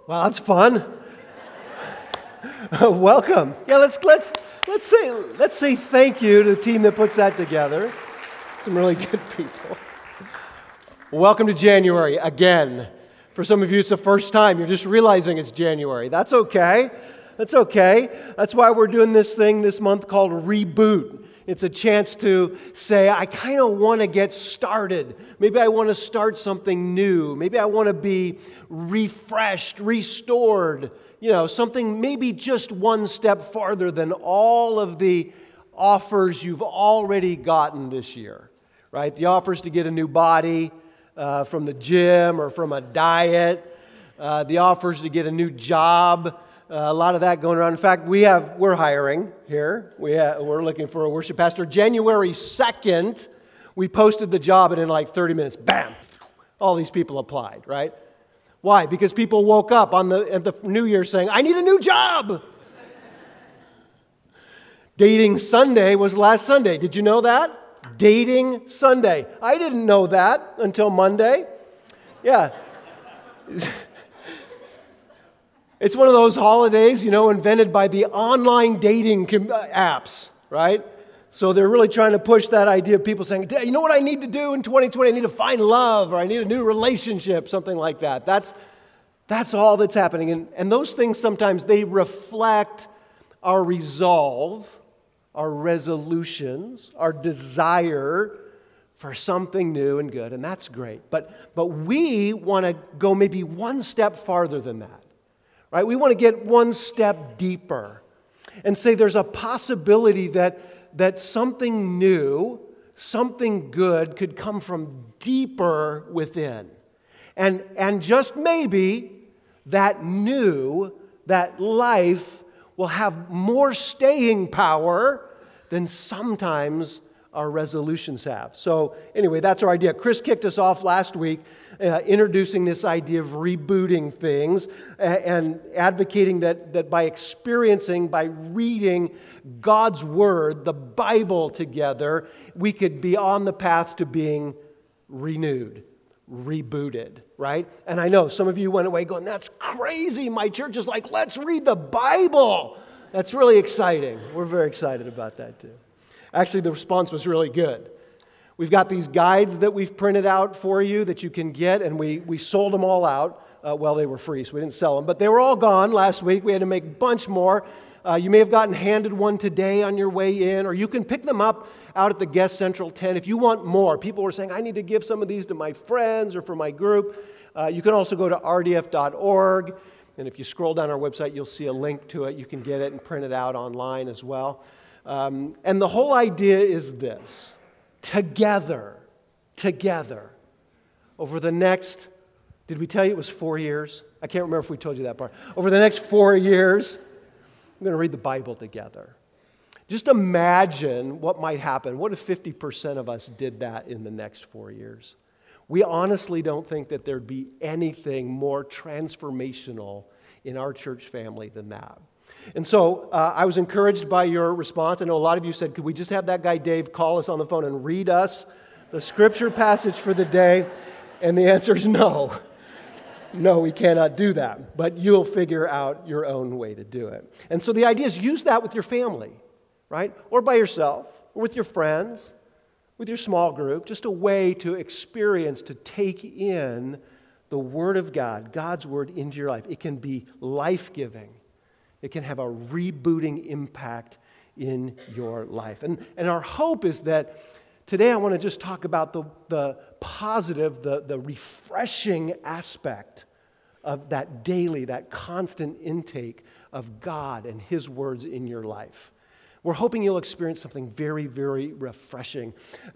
Well, that's fun. Welcome. Yeah, let's say thank you to the team that puts that together. Some really good people. Welcome to January again. For some of you, it's the first time. You're just realizing it's January. That's okay. That's okay. That's why we're doing this thing this month called Reboot. It's a chance to say, I kind of want to get started. Maybe I want to start something new. Maybe I want to be refreshed, restored. You know, something maybe just one step farther than all of the offers you've already gotten this year, right? The offers to get a new body from the gym or from a diet, the offers to get a new job. A lot of that going around. In fact, we're hiring here. We're looking for a worship pastor. January 2nd, we posted the job, and in like 30 minutes, bam, all these people applied, right? Why? Because people woke up at the New Year saying, I need a new job. Dating Sunday was last Sunday. Did you know that? Dating Sunday. I didn't know that until Monday. Yeah. It's one of those holidays, invented by the online dating apps, right? So they're really trying to push that idea of people saying, you know what I need to do in 2020? I need to find love, or I need a new relationship, something like that. That's all that's happening. And those things sometimes, they reflect our resolve, our resolutions, our desire for something new and good, and that's great. But we want to go maybe one step farther than that. Right? We want to get one step deeper and say there's a possibility that something new, something good could come from deeper within. And just maybe that life will have more staying power than sometimes our resolutions have. So anyway, that's our idea. Chris kicked us off last week introducing this idea of rebooting things and advocating that by experiencing, by reading God's Word, the Bible together, we could be on the path to being renewed, rebooted, right? And I know some of you went away going, that's crazy. My church is like, let's read the Bible. That's really exciting. We're very excited about that too. Actually, the response was really good. We've got these guides that we've printed out for you that you can get, and we sold them all out. They were free, so we didn't sell them. But they were all gone last week. We had to make a bunch more. You may have gotten handed one today on your way in, or you can pick them up out at the Guest Central tent if you want more. People were saying, I need to give some of these to my friends or for my group. You can also go to rdf.org, and if you scroll down our website, you'll see a link to it. You can get it and print it out online as well. And the whole idea is this. Together, over the next, did we tell you it was 4 years? I can't remember if we told you that part. Over the next 4 years, we're going to read the Bible together. Just imagine what might happen. What if 50% of us did that in the next 4 years? We honestly don't think that there'd be anything more transformational in our church family than that. And so I was encouraged by your response. I know a lot of you said, could we just have that guy Dave call us on the phone and read us the scripture passage for the day? And the answer is no. No, we cannot do that. But you'll figure out your own way to do it. And so the idea is use that with your family, right? Or by yourself, or with your friends, with your small group. Just a way to experience, to take in the Word of God, God's Word into your life. It can be life-giving. It can have a rebooting impact in your life. And our hope is that today I want to just talk about the positive, the refreshing aspect of that daily, that constant intake of God and His words in your life. We're hoping you'll experience something very, very refreshing.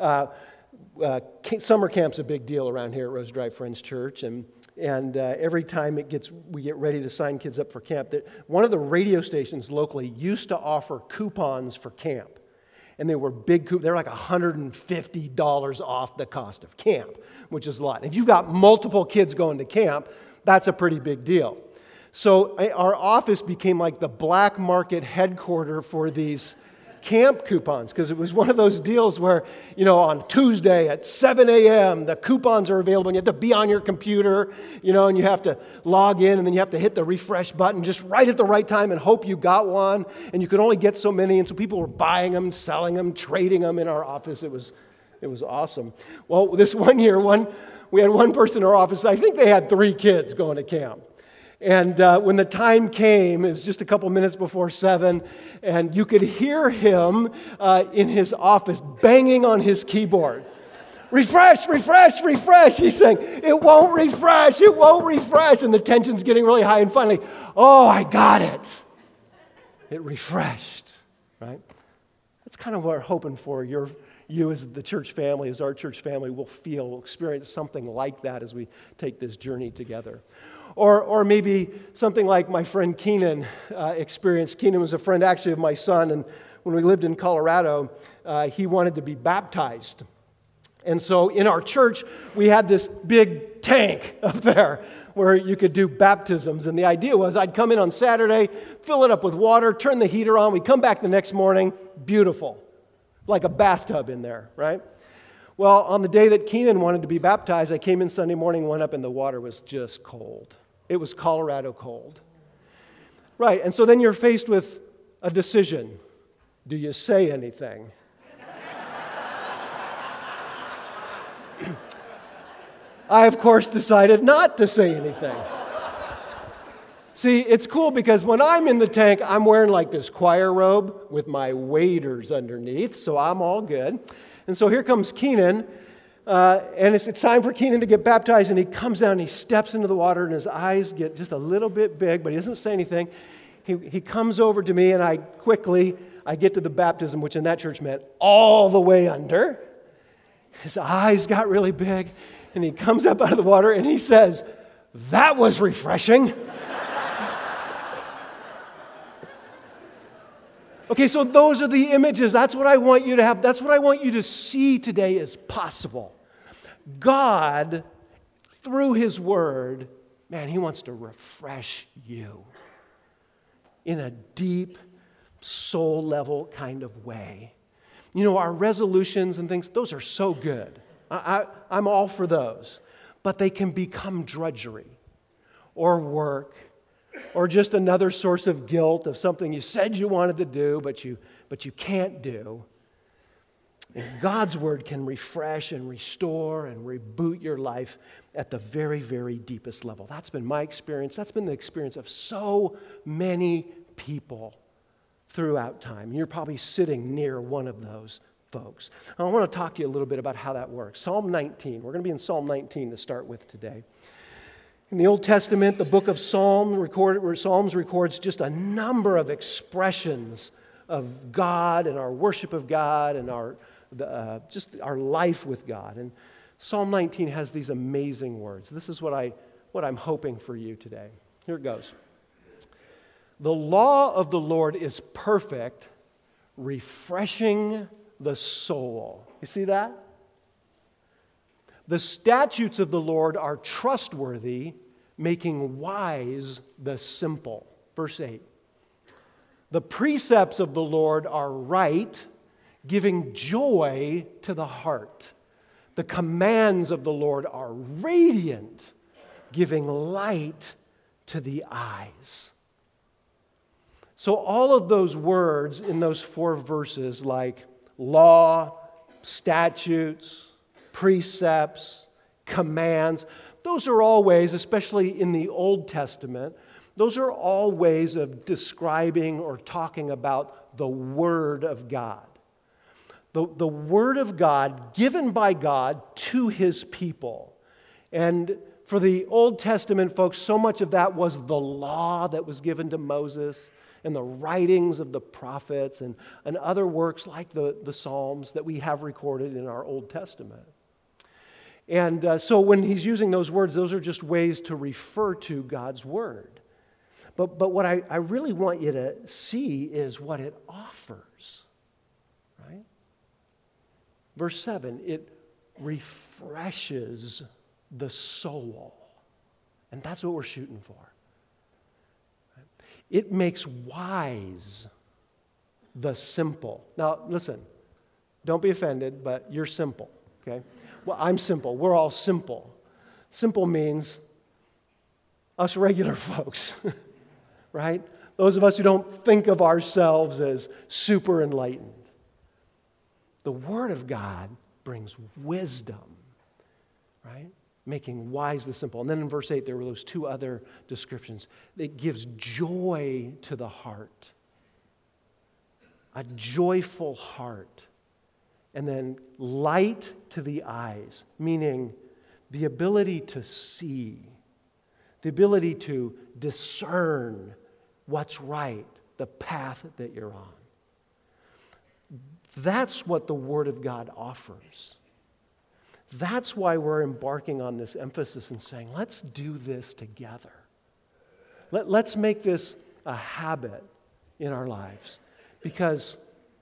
Summer camp's a big deal around here at Rose Drive Friends Church, and every time we get ready to sign kids up for camp, one of the radio stations locally used to offer coupons for camp. And they were big coupons. They were like $150 off the cost of camp, which is a lot. If you've got multiple kids going to camp, that's a pretty big deal. So our office became like the black market headquarters for these camp coupons, because it was one of those deals where, on Tuesday at 7 a.m., the coupons are available, and you have to be on your computer, and you have to log in, and then you have to hit the refresh button just right at the right time and hope you got one, and you could only get so many, and so people were buying them, selling them, trading them in our office. It was awesome. Well, this one year, we had one person in our office, I think they had 3 kids going to camp. And when the time came, it was just a couple minutes before 7, and you could hear him in his office banging on his keyboard. Refresh, refresh, refresh. He's saying, it won't refresh, it won't refresh. And the tension's getting really high, and finally, oh, I got it. It refreshed, right? That's kind of what we're hoping for. You as the church family, as our church family, will experience something like that as we take this journey together. Or maybe something like my friend Keenan experienced. Keenan was a friend actually of my son, and when we lived in Colorado, he wanted to be baptized. And so in our church, we had this big tank up there where you could do baptisms. And the idea was I'd come in on Saturday, fill it up with water, turn the heater on, we'd come back the next morning, beautiful, like a bathtub in there, right? Well, on the day that Keenan wanted to be baptized, I came in Sunday morning, went up, and the water was just cold. It was Colorado cold. Right, and so then you're faced with a decision. Do you say anything? I, of course, decided not to say anything. See, it's cool because when I'm in the tank, I'm wearing like this choir robe with my waders underneath, so I'm all good. And so here comes Keenan, and it's time for Keenan to get baptized, and he comes down and he steps into the water, and his eyes get just a little bit big, but he doesn't say anything. He comes over to me, and I get to the baptism, which in that church meant all the way under. His eyes got really big, and he comes up out of the water, and he says, "That was refreshing." Okay, so those are the images. That's what I want you to have. That's what I want you to see today as possible. God, through His Word, man, He wants to refresh you in a deep, soul-level kind of way. Our resolutions and things, those are so good. I'm all for those. But they can become drudgery or work, or just another source of guilt of something you said you wanted to do, but you can't do. And God's Word can refresh and restore and reboot your life at the very, very deepest level. That's been my experience. That's been the experience of so many people throughout time. You're probably sitting near one of those folks. I want to talk to you a little bit about how that works. Psalm 19. We're going to be in Psalm 19 to start with today. In the Old Testament, the book of Psalms records just a number of expressions of God and our worship of God and just our life with God. And Psalm 19 has these amazing words. This is what I'm hoping for you today. Here it goes. The law of the Lord is perfect, refreshing the soul. You see that? The statutes of the Lord are trustworthy, making wise the simple. Verse 8. The precepts of the Lord are right, giving joy to the heart. The commands of the Lord are radiant, giving light to the eyes. So all of those words in those 4 verses, like law, statutes, precepts, commands, those are all ways, especially in the Old Testament, those are all ways of describing or talking about the Word of God. The Word of God given by God to His people. And for the Old Testament folks, so much of that was the law that was given to Moses and the writings of the prophets and other works like the Psalms that we have recorded in our Old Testament. And so when he's using those words, those are just ways to refer to God's Word. But what I really want you to see is what it offers, right? Verse 7, it refreshes the soul. And that's what we're shooting for. It makes wise the simple. Now, listen, don't be offended, but you're simple, okay? Well, I'm simple. We're all simple. Simple means us regular folks, right? Those of us who don't think of ourselves as super enlightened. The Word of God brings wisdom, right? Making wise the simple. And then in verse 8, there were those two other descriptions. It gives joy to the heart. A joyful heart. And then light to the eyes, meaning the ability to see, the ability to discern what's right, the path that you're on. That's what the Word of God offers. That's why we're embarking on this emphasis and saying, let's do this together. Let's make this a habit in our lives. Because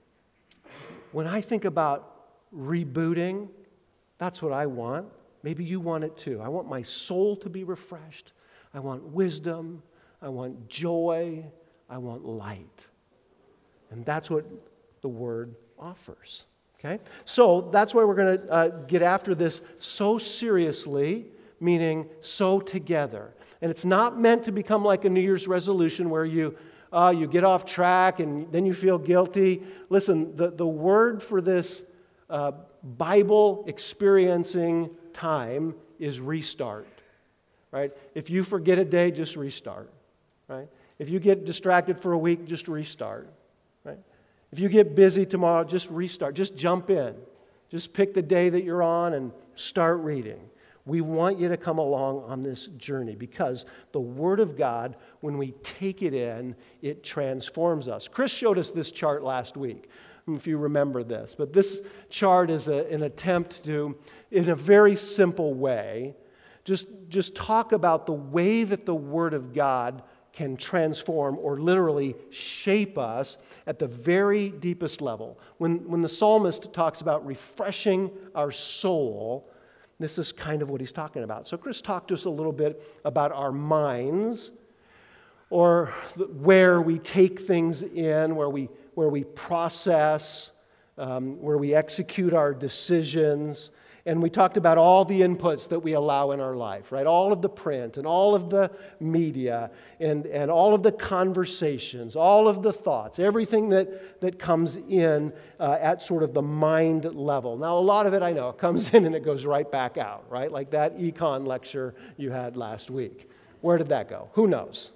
when I think about rebooting, that's what I want. Maybe you want it too. I want my soul to be refreshed. I want wisdom. I want joy. I want light. And that's what the Word offers. Okay? So that's why we're going to get after this so seriously, meaning so together. And it's not meant to become like a New Year's resolution where you get off track and then you feel guilty. Listen, the word for this Bible experiencing time is restart. Right? If you forget a day, just restart. Right? If you get distracted for a week, just restart. Right? If you get busy tomorrow, just restart. Just jump in. Just pick the day that you're on and start reading. We want you to come along on this journey because the Word of God, when we take it in, it transforms us. Chris showed us this chart last week, if you remember this. But this chart is an attempt to, in a very simple way, just talk about the way that the Word of God can transform or literally shape us at the very deepest level. When the psalmist talks about refreshing our soul, this is kind of what he's talking about. So Chris talked to us a little bit about our minds, or where we take things in, where we process, where we execute our decisions. And we talked about all the inputs that we allow in our life, right? All of the print and all of the media and all of the conversations, all of the thoughts, everything that comes in at sort of the mind level. Now, a lot of it, I know, comes in and it goes right back out, right? Like that econ lecture you had last week. Where did that go? Who knows?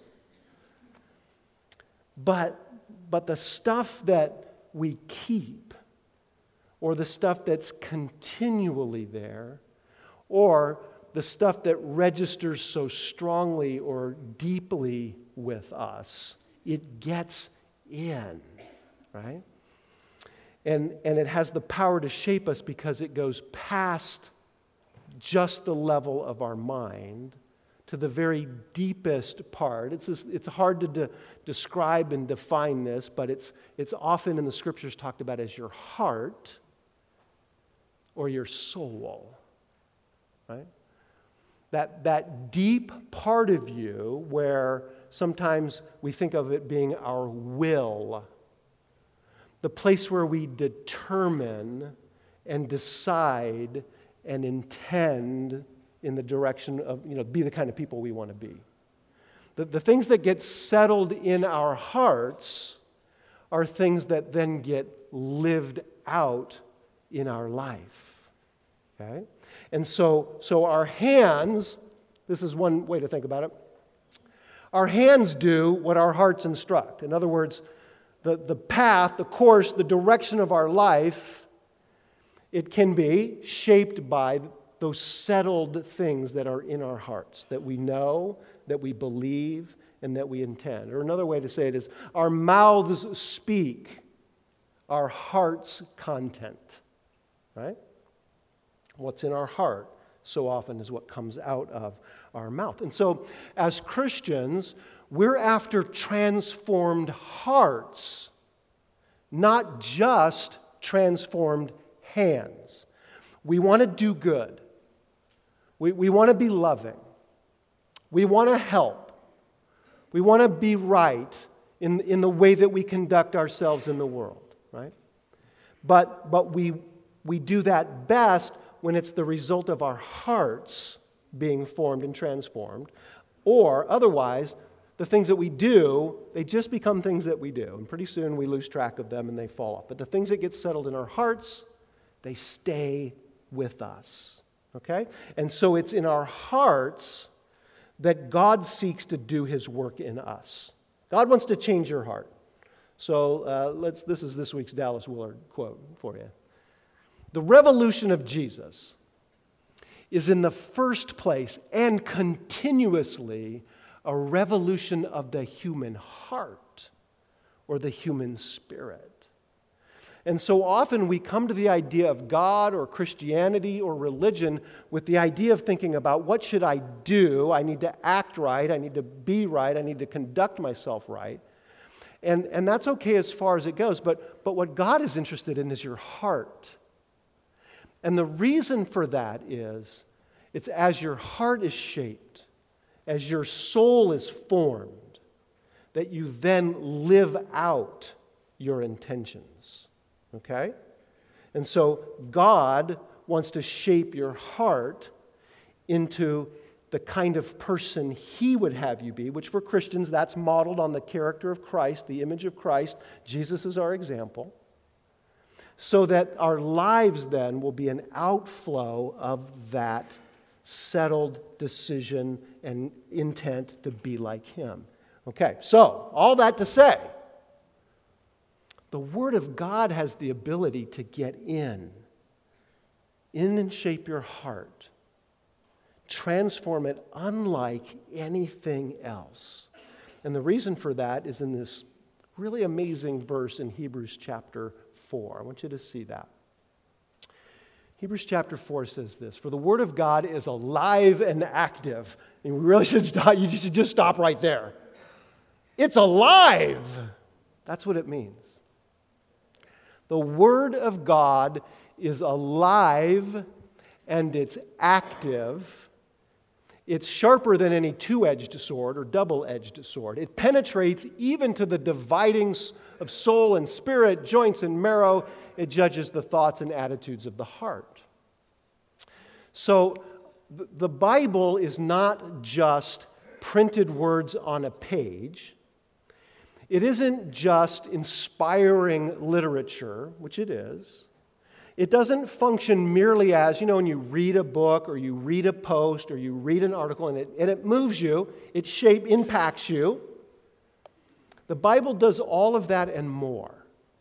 But the stuff that we keep, or the stuff that's continually there, or the stuff that registers so strongly or deeply with us, it gets in, right? And it has the power to shape us because it goes past just the level of our mind to the very deepest part. It's hard to describe and define this, but it's often in the Scriptures talked about as your heart, or your soul, right? That deep part of you where sometimes we think of it being our will, the place where we determine and decide and intend in the direction of, be the kind of people we want to be. The things that get settled in our hearts are things that then get lived out in our life, okay? And so our hands, this is one way to think about it, our hands do what our hearts instruct. In other words, the path, the course, the direction of our life, it can be shaped by those settled things that are in our hearts, that we know, that we believe, and that we intend. Or another way to say it is, our mouths speak our heart's content. Right? What's in our heart so often is what comes out of our mouth. And so, as Christians, we're after transformed hearts, not just transformed hands. We want to do good. We want to be loving. We want to help. We want to be right in the way that we conduct ourselves in the world, right? But we do that best when it's the result of our hearts being formed and transformed, or otherwise, the things that we do, they just become things that we do, and pretty soon we lose track of them and they fall off. But the things that get settled in our hearts, they stay with us, okay? And so it's in our hearts that God seeks to do His work in us. God wants to change your heart. So this is this week's Dallas Willard quote for you. The revolution of Jesus is in the first place and continuously a revolution of the human heart or the human spirit. And so often we come to the idea of God or Christianity or religion with the idea of thinking about what should I do? I need to act right. I need to be right. I need to conduct myself right. And that's okay as far as it goes. But what God is interested in is your heart. And the reason for that is it's as your heart is shaped, as your soul is formed, that you then live out your intentions. Okay? And so God wants to shape your heart into the kind of person He would have you be, which for Christians, that's modeled on the character of Christ, the image of Christ. Jesus is our example. So that our lives then will be an outflow of that settled decision and intent to be like Him. Okay, so all that to say, the Word of God has the ability to get in and shape your heart, transform it unlike anything else. And the reason for that is in this really amazing verse in Hebrews chapter 4. I want you to see that. Hebrews chapter 4 says this, "For the Word of God is alive and active." And we really should stop. You should just stop right there. It's alive. That's what it means. The Word of God is alive and it's active. It's sharper than any two-edged sword or double-edged sword. It penetrates even to the dividing of soul and spirit, joints and marrow. It judges the thoughts and attitudes of the heart. So the Bible is not just printed words on a page. It isn't just inspiring literature, which it is. It doesn't function merely as, when you read a book or you read a post or you read an article and it moves you, it impacts you. The Bible does all of that and more.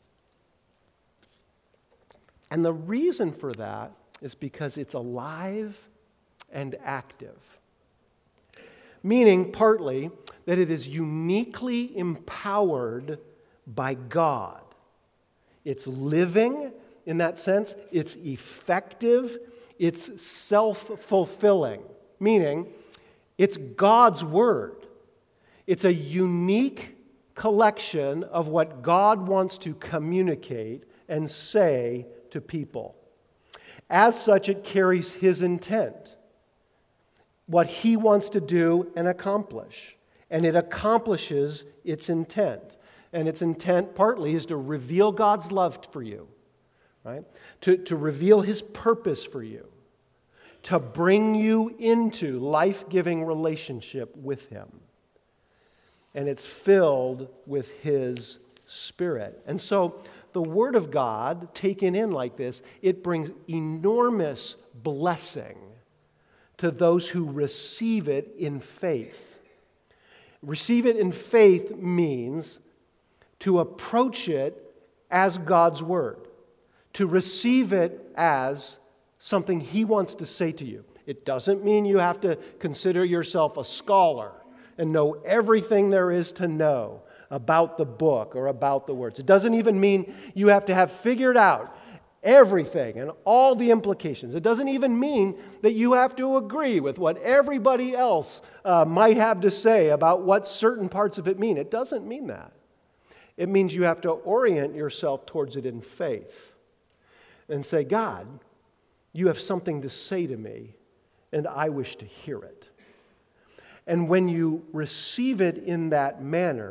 And the reason for that is because it's alive and active. Meaning, partly, that it is uniquely empowered by God. It's living in that sense. It's effective. It's self-fulfilling. Meaning, it's God's Word. It's a unique collection of what God wants to communicate and say to people. As such, it carries His intent, what He wants to do and accomplish. And it accomplishes its intent. And its intent partly is to reveal God's love for you, right? To reveal His purpose for you, to bring you into life-giving relationship with Him. And it's filled with His Spirit. And so the Word of God, taken in like this, it brings enormous blessing to those who receive it in faith. Receive it in faith means to approach it as God's Word, to receive it as something He wants to say to you. It doesn't mean you have to consider yourself a scholar and know everything there is to know about the book or about the words. It doesn't even mean you have to have figured out everything and all the implications. It doesn't even mean that you have to agree with what everybody else might have to say about what certain parts of it mean. It doesn't mean that. It means you have to orient yourself towards it in faith and say, God, you have something to say to me, and I wish to hear it. And when you receive it in that manner,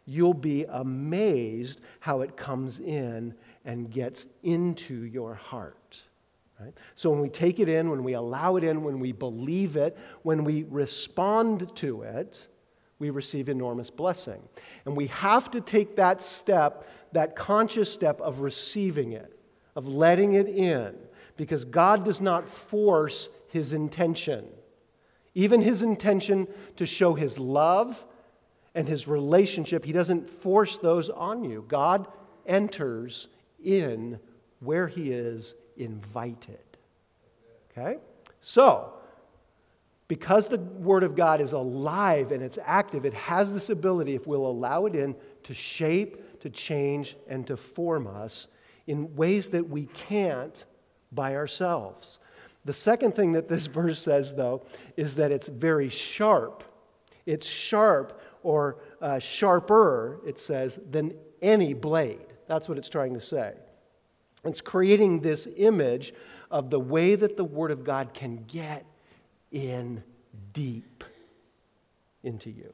you'll be amazed how it comes in and gets into your heart. Right? So when we take it in, when we allow it in, when we believe it, when we respond to it, we receive enormous blessing. And we have to take that step, that conscious step of receiving it, of letting it in, because God does not force His intention. Even His intention to show His love and His relationship, He doesn't force those on you. God enters in where He is invited. Okay? So, because the Word of God is alive and it's active, it has this ability, if we'll allow it in, to shape, to change, and to form us in ways that we can't by ourselves. The second thing that this verse says, though, is that it's very sharp. It's sharp, or sharper, it says, than any blade. That's what it's trying to say. It's creating this image of the way that the Word of God can get in deep into you.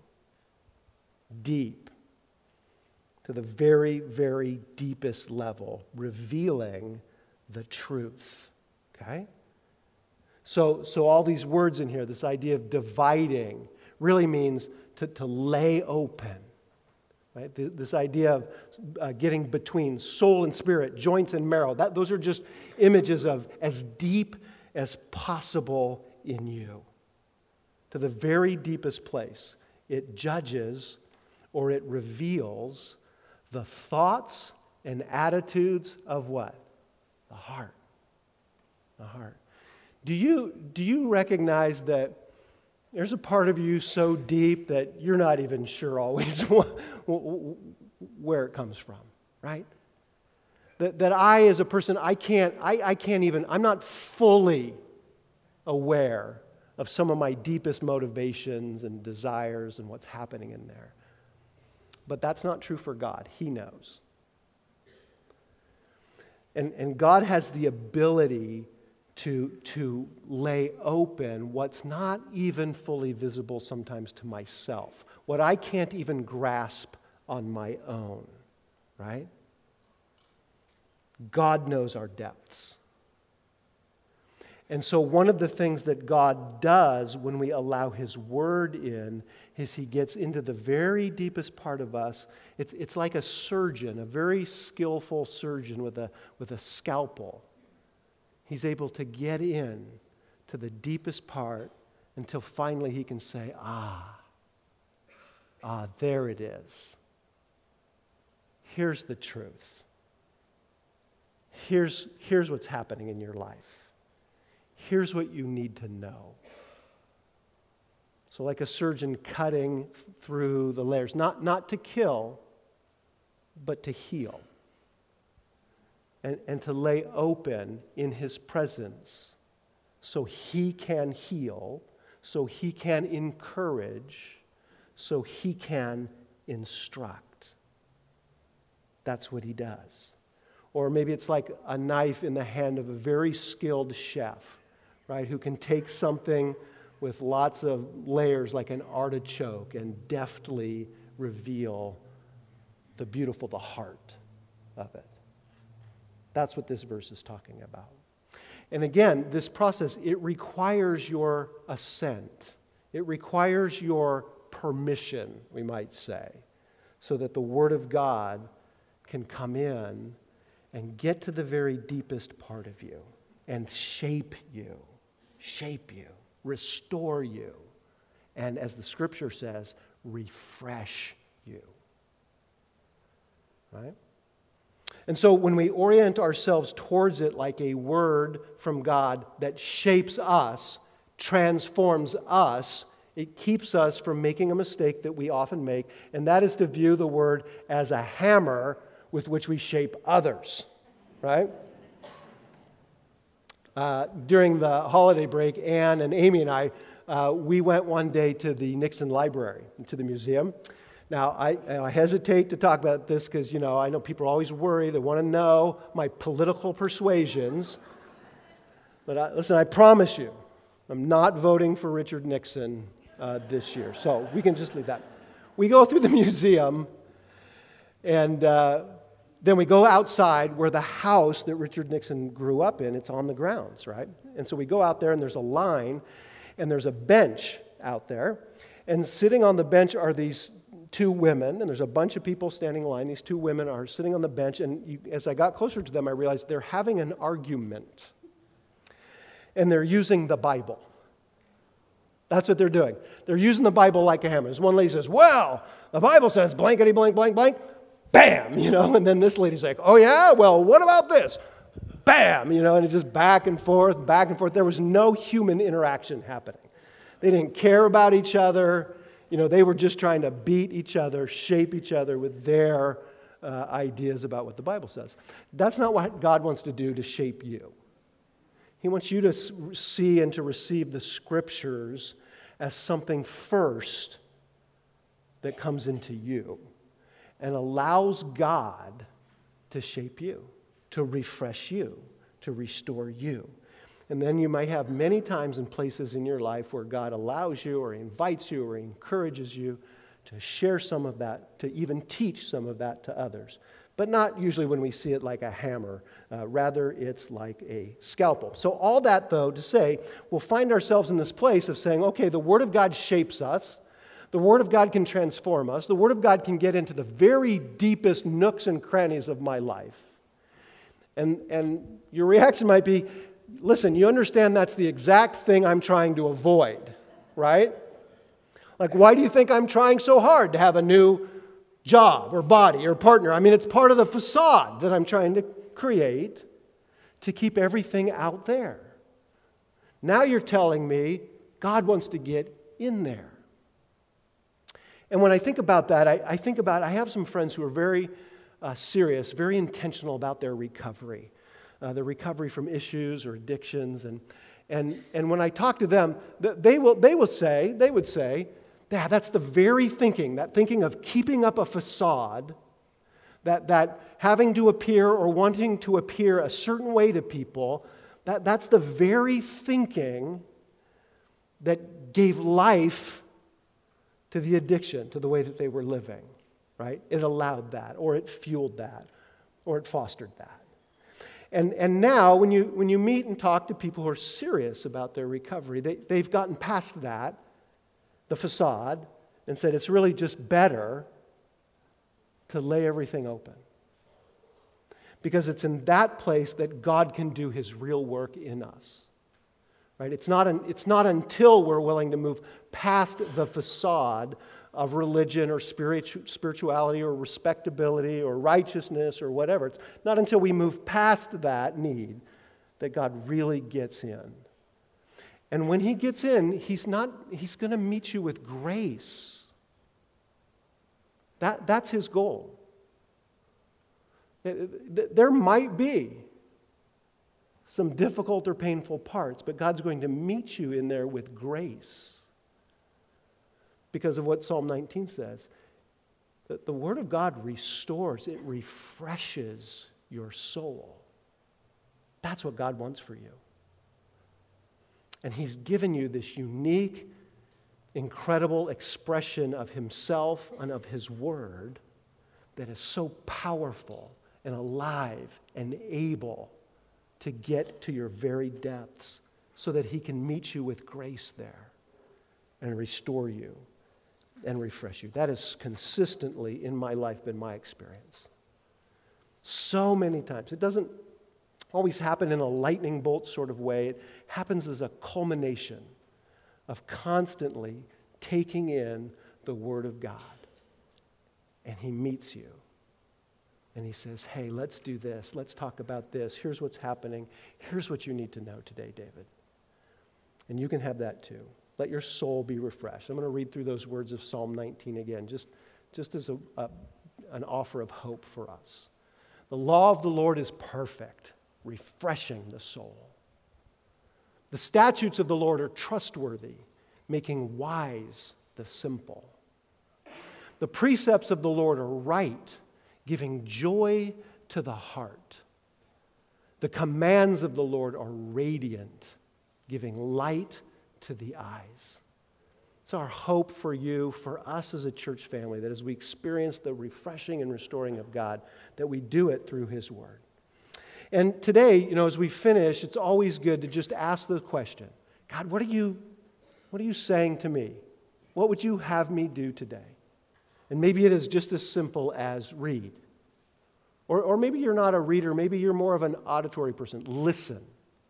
Deep. To the very, very deepest level, revealing the truth. Okay? So all these words in here, this idea of dividing, really means to lay open. Right? This idea of getting between soul and spirit, joints and marrow, those are just images of as deep as possible in you. To the very deepest place. It judges or it reveals the thoughts and attitudes of what? The heart. The heart. Do you recognize that there's a part of you so deep that you're not even sure always where it comes from, right? That I, as a person, I'm not fully aware of some of my deepest motivations and desires and what's happening in there. But that's not true for God. He knows. And God has the ability to lay open what's not even fully visible sometimes to myself, what I can't even grasp on my own, right? God knows our depths. And so one of the things that God does when we allow His Word in is He gets into the very deepest part of us. It's like a surgeon, a very skillful surgeon with a scalpel. He's able to get in to the deepest part until finally He can say, there it is. Here's the truth. Here's what's happening in your life. Here's what you need to know. So like a surgeon cutting through the layers, not to kill, but to heal. And to lay open in His presence so He can heal, so He can encourage, so He can instruct. That's what He does. Or maybe it's like a knife in the hand of a very skilled chef, right, who can take something with lots of layers like an artichoke and deftly reveal the beautiful, the heart of it. That's what this verse is talking about. And again, this process, it requires your assent. It requires your permission, we might say, so that the Word of God can come in and get to the very deepest part of you and shape you, restore you, and as the Scripture says, refresh you. Right? And so when we orient ourselves towards it like a word from God that shapes us, transforms us, it keeps us from making a mistake that we often make, and that is to view the Word as a hammer with which we shape others, right? During the holiday break, Ann and Amy and I, we went one day to the Nixon Library, to the museum. Now, I hesitate to talk about this because, I know people are always worried. They want to know my political persuasions. But listen, I promise you, I'm not voting for Richard Nixon this year. So we can just leave that. We go through the museum, And then we go outside where the house that Richard Nixon grew up in, it's on the grounds, right? And so we go out there and there's a line and there's a bench out there. And sitting on the bench are these two women, and there's a bunch of people standing in line. These two women are sitting on the bench, and as I got closer to them, I realized they're having an argument. And they're using the Bible. That's what they're doing. They're using the Bible like a hammer. There's one lady says, well, the Bible says blankety blank, blank, blank. Bam, and then this lady's like, oh yeah, well, what about this? Bam, and it's just back and forth, back and forth. There was no human interaction happening. They didn't care about each other. They were just trying to beat each other, shape each other with their ideas about what the Bible says. That's not what God wants to do to shape you. He wants you to see and to receive the Scriptures as something first that comes into you and allows God to shape you, to refresh you, to restore you. And then you might have many times and places in your life where God allows you or invites you or encourages you to share some of that, to even teach some of that to others. But not usually when we see it like a hammer. Rather, it's like a scalpel. So all that, though, to say, we'll find ourselves in this place of saying, okay, the Word of God shapes us. The Word of God can transform us. The Word of God can get into the very deepest nooks and crannies of my life. And your reaction might be, listen, you understand that's the exact thing I'm trying to avoid, right? Like, why do you think I'm trying so hard to have a new job or body or partner? I mean, it's part of the facade that I'm trying to create to keep everything out there. Now you're telling me God wants to get in there. And when I think about that, I have some friends who are very serious, very intentional about their recovery. The recovery from issues or addictions. And when I talk to them, they would say, yeah, that's the very thinking, that thinking of keeping up a facade, that having to appear or wanting to appear a certain way to people, that's the very thinking that gave life to the addiction, to the way that they were living, right? It allowed that, or it fueled that, or it fostered that. And now, when you meet and talk to people who are serious about their recovery, they've gotten past that, the facade, and said it's really just better to lay everything open. Because it's in that place that God can do His real work in us. Right? It's not until we're willing to move past the facade of religion or spirituality or respectability or righteousness or whatever. It's not until we move past that need that God really gets in. And when He gets in, He's going to meet you with grace. That's His goal. There might be some difficult or painful parts, but God's going to meet you in there with grace. Because of what Psalm 19 says, that the Word of God restores, it refreshes your soul. That's what God wants for you. And He's given you this unique, incredible expression of Himself and of His Word that is so powerful and alive and able to get to your very depths so that He can meet you with grace there and restore you and refresh you. That has consistently in my life been my experience. So many times. It doesn't always happen in a lightning bolt sort of way. It happens as a culmination of constantly taking in the Word of God. And He meets you. And He says, hey, let's do this. Let's talk about this. Here's what's happening. Here's what you need to know today, David. And you can have that too. Let your soul be refreshed. I'm going to read through those words of Psalm 19 again, just as an offer of hope for us. The law of the Lord is perfect, refreshing the soul. The statutes of the Lord are trustworthy, making wise the simple. The precepts of the Lord are right, giving joy to the heart. The commands of the Lord are radiant, giving light to the eyes. It's our hope for you, for us as a church family, that as we experience the refreshing and restoring of God, that we do it through His Word. And today, as we finish, it's always good to just ask the question, God, what are you saying to me? What would you have me do today? And maybe it is just as simple as read. Or maybe you're not a reader, maybe you're more of an auditory person. Listen.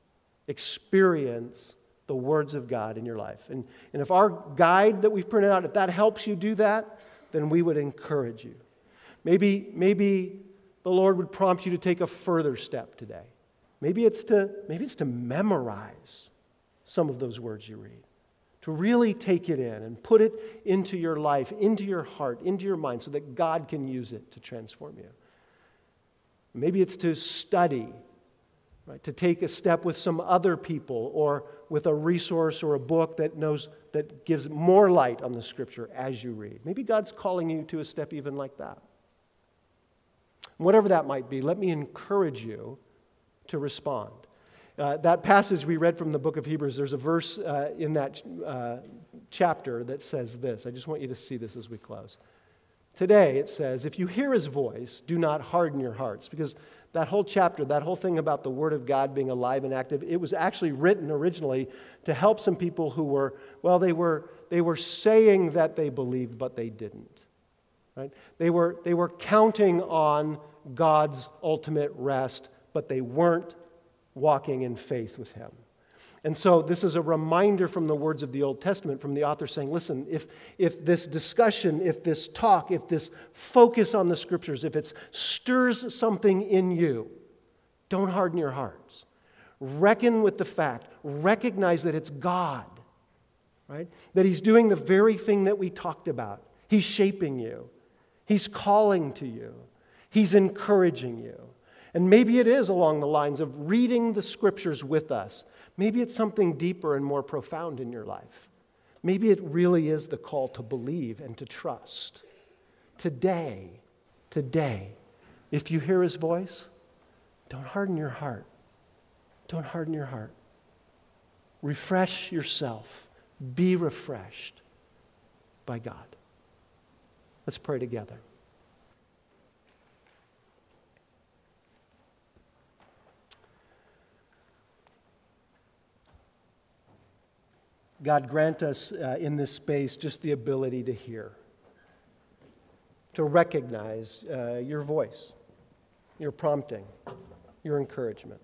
Experience the words of God in your life. And if our guide that we've printed out, if that helps you do that, then we would encourage you. Maybe the Lord would prompt you to take a further step today. Maybe it's to memorize some of those words you read. To really take it in and put it into your life, into your heart, into your mind, so that God can use it to transform you. Maybe it's to study, right? To take a step with some other people or with a resource or a book that gives more light on the Scripture as you read. Maybe God's calling you to a step even like that. Whatever that might be, let me encourage you to respond. That passage we read from the book of Hebrews, there's a verse in that chapter that says this. I just want you to see this as we close. Today it says, if you hear His voice, do not harden your hearts. Because that whole chapter, that whole thing about the Word of God being alive and active, it was actually written originally to help some people who were, they were saying that they believed, but they didn't. Right? They were counting on God's ultimate rest, but they weren't walking in faith with Him. And so this is a reminder from the words of the Old Testament, from the author saying, listen, if this discussion, if this talk, if this focus on the Scriptures, if it stirs something in you, don't harden your hearts. Reckon with the fact, recognize that it's God, right? That He's doing the very thing that we talked about. He's shaping you. He's calling to you. He's encouraging you. And maybe it is along the lines of reading the Scriptures with us. Maybe it's something deeper and more profound in your life. Maybe it really is the call to believe and to trust. Today, if you hear His voice, don't harden your heart. Don't harden your heart. Refresh yourself. Be refreshed by God. Let's pray together. God, grant us in this space just the ability to hear, to recognize your voice, your prompting, your encouragement.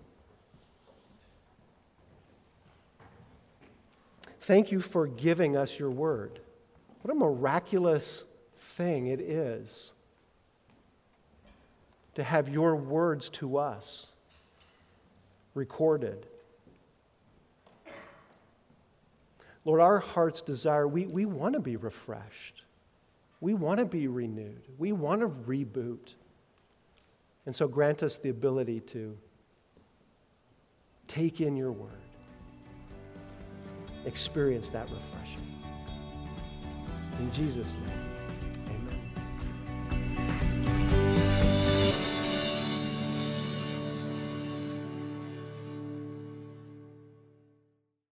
Thank you for giving us your word. What a miraculous thing it is to have your words to us recorded. Lord, our heart's desire, we want to be refreshed. We want to be renewed. We want to reboot. And so grant us the ability to take in your word, experience that refreshing. In Jesus' name.